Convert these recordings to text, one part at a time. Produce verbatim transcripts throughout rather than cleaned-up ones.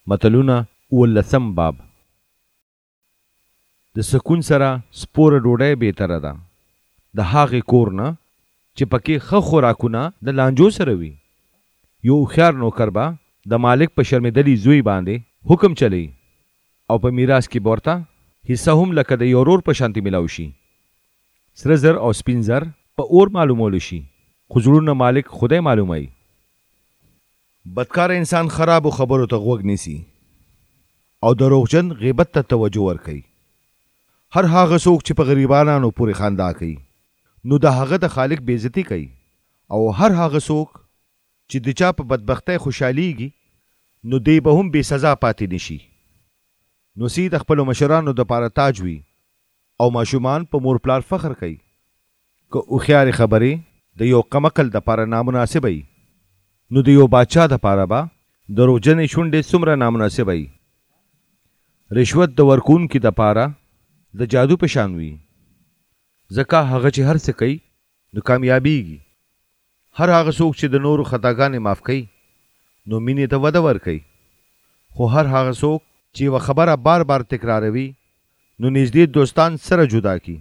متلونه اوولسم باب. د سکون سره سپوره ډوډۍ بهتره ده د هغې کور نه چې پکې ښه خوراکونه د لانجو سره وي. یو هوښیار نوکر به د مالک په شرمېدلي زوی باندې حکم چلی او په میراث کې به ورته حصه هم لکه د یو ورور په شانتي میلاو شي. سره زر او سپین زر په اور معلومولو شي، خو زړونه مالک خدای معلوموي. بدکار انسان خرابو خبرو ته غوږ نیسي او دروغجن غیبت ته توجه ورکوي. هر هغه څوک چې په غریبانو پورې خندا کوي نو د هغه د خالق بې عزتي کوي، او هر هغه څوک چې د چا په بدبختۍ خوشحالیږي نو دی به هم بې سزا پاتې نشي. نو سی د خپلو مشرانو دپاره تاج وي او ماشومان په مور پلار فخر کوي. که هوښیارې خبرې د یو کمعقل دپاره نامناسبه وي نو د یو باچا دپاره به دروغجنې شونډې څومره نامناسبه وي. رشوت د ورکوونکي دپاره د جادو په شان وي، ځکه هغه چې هر څه کوي نو کامیابیږي. هر هغه څوک چې د نورو خطاګانې معاف کوي نو مینې ته وده ورکوي، خو هر هغه څوک چې یوه خبره بار بار تکراروي نو نږدې دوستان سره جدا کی.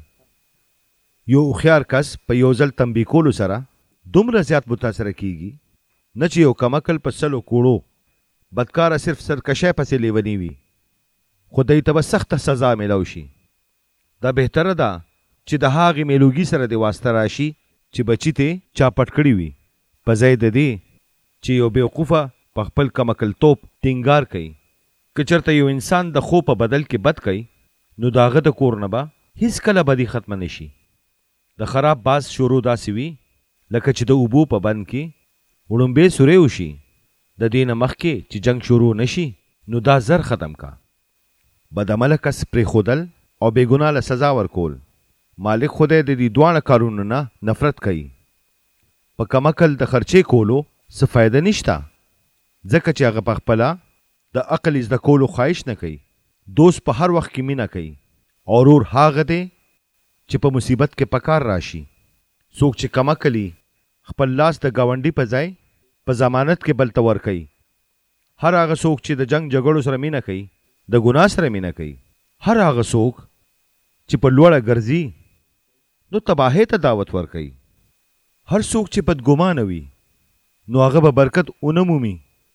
یو هوښیار کس په یو ځل تنبیه کولو سره دومره زیات متاثره کیږي نه چې یو کمعقل په سلو کوړو. بدکاره صرف سرکشۍ پسې لیونی وي، خو دی ته به سخته سزا میلاو شي. دا بهتره ده چې د هغې میلوګي سره د واسطه راشي چې بچي ته چا پټ کړي وي، په ځای د دې چې یو بیوقوفه په خپل کمعقل توپ ټینګار کوي. که چېرته یو انسان د خو په بدل کې بد کوي نو د هغه د کور نه به هیڅکله بدي ختمه نشي. د خراب باز شروع داسې وي لکه چې د اوبو په بند کې وړومبې سورې وشي. د دې نه مخکې چې جنگ شروع نشي نو دا زر ختم کا. بدعمله کس پرېښودل او بېګناه له سزا ورکول. مالک خدای د دې دواړه کارونو نه نفرت کوي. په کمعقل د خرچې کولو څه فایده نشته، ځکه چې هغه پخپله د عقل زده کولو خواهش نه کوي. دوست په هر وخت کې مینه کوي او ورور هغه دی چې په مصیبت کې پکار راشي. څوک چې کمعقل خپل لاس د ګاونډي په ځای په ضمانت کې بل ته ورکوي. هر هغه څوک چې د جنگ جګړو سره مینه کوي د ګناه سره مینه کوي. هر هغه څوک چې په لوړه ګرځي نو تباهۍ ته دعوت ورکوي. هر څوک چې بدګمانه وي نو هغه به برکت ونه مومي.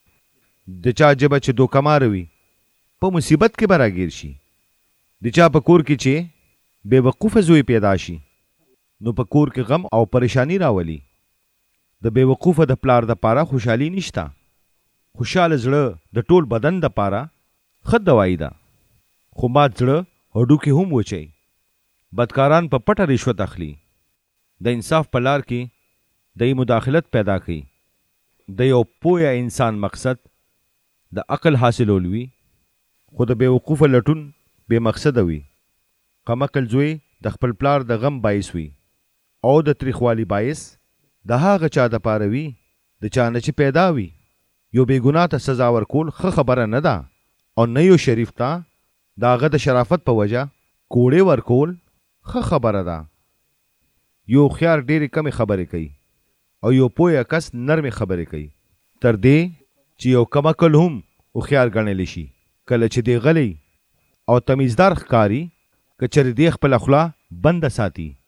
د چا جبه چې دوکماره وي په مصیبت کې به راګیر شي. د چا په کور کې چې بې وقوفه زوی پیدا شي نو په کور کې غم او پریشانی راولي. د بې وقوفه د پلار د پاره خوشحالي نشته. خوشحاله زړه د ټول بدن د پاره ښه دوايي ده، خو مات زړه هډوکي هم وچي. بدکاران په پټه رشوت اخلي. د انصاف په لار کې د مداخلت پیدا کوي. د یو پوهه انسان مقصد د عقل حاصلول وي، خو د بې وقوفه لټون بې مقصده وي. کمعقل زوی د خپل پلار د غم باعث وي او د تریخوالي باعث د هغه چا د پاره وي د چا نه چې پیدا وي. یو بې ګناه ته سزا ورکول ښه خبره نه ده، او نه یو شریف ته د هغه د شرافت په وجه کوړې ورکول ښه خبره ده. یو هوښیار ډېرې کمې خبرې کوي او یو پوهه کس نرمې خبرې کوي، تر دې چې یو کمعقل هم هوښیار ګڼلی شي. کله چې دی غلی او تمیزدار ښکاري که چېرې دې خپله خوله بنده ساتي